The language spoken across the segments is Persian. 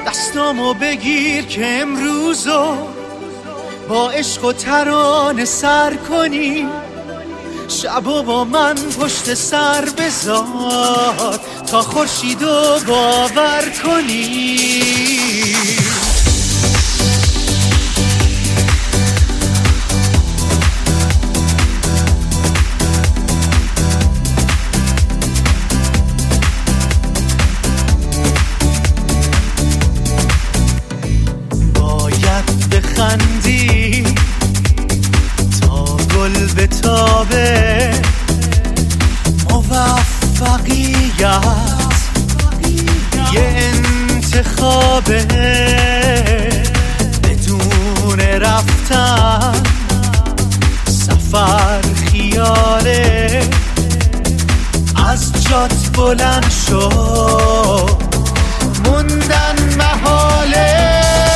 دستامو بگیر که امروزو با عشق و ترانه سر کنی، شبو با من پشت سر بذار تا خورشیدو باور کنی. باید بخندی تا گل بتابه، موفقیت یه انتخابه، بدون رفتن سفر خیاله، از جات بلند شو موندن محاله.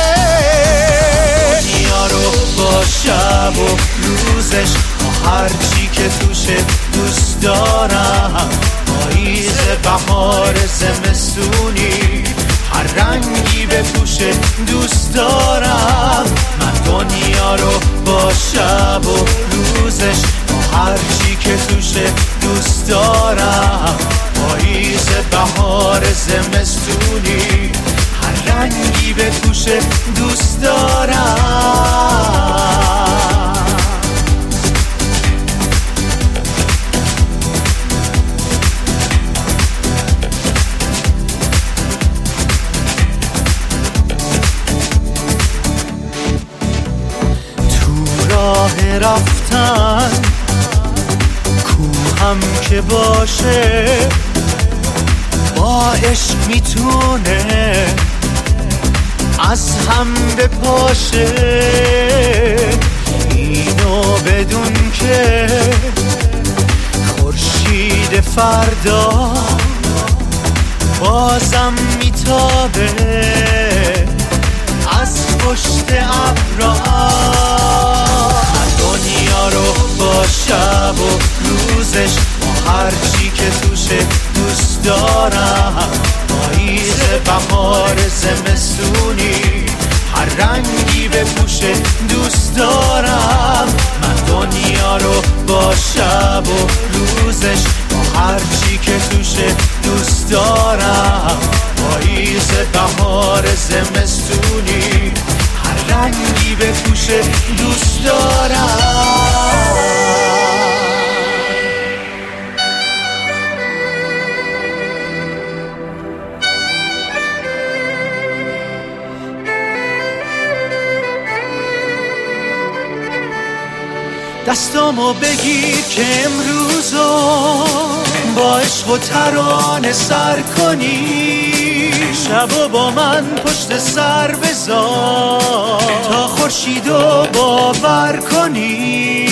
دنیا رو با شب و روزش با هر چی که توشه دوست دارم، پاییز بهار زمستونی هر رنگی بپوشه دوست دارم. من دنیا رو با شب و روزش با هر چی که توشه دوست دارم، پاییز بهار زمستونی هر رنگی بپوشه دوست دارم. راه رفتن کوهم که باشه، با عشق میتونه از هم بپاشه. اینو بدون که خورشید فردا بازم میتابه از پشت ابرا. دنیا رو با شب و روزش با هر چی که توشه دوست دارم، پاییز بهار زمستونی هر رنگی بپوشه دوست دارم. من دنیا رو با شب و روزش با هر چی که توشه دوست دارم، پاییز بهار زمستونی هر رنگی بپوشه دوست دارم. دستامو بگیر که امروزو با عشق و ترانه سر کنی، شبو با من پشت سر بذار تا خورشیدو باور کنی.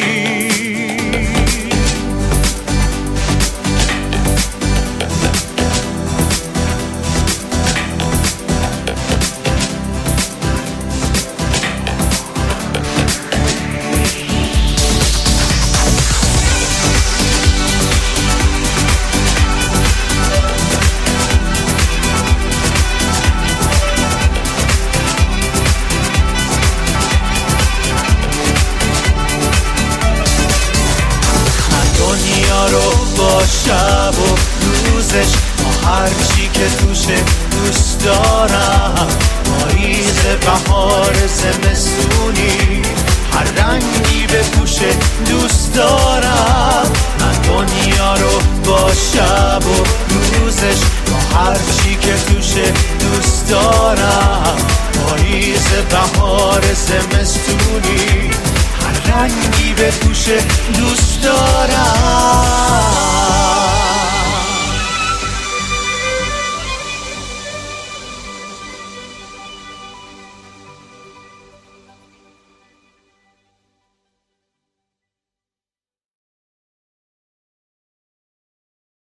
با شب و روزش با هر چی که توشه دوست دارم، پاییز بهار زمستونی هر رنگی بپوشه دوست دارم. من دنیا رو با شب و روزش با هر چی که توشه دوست دارم، پاییز بهار زمستونی هر رنگی بپوشه دوست دارم.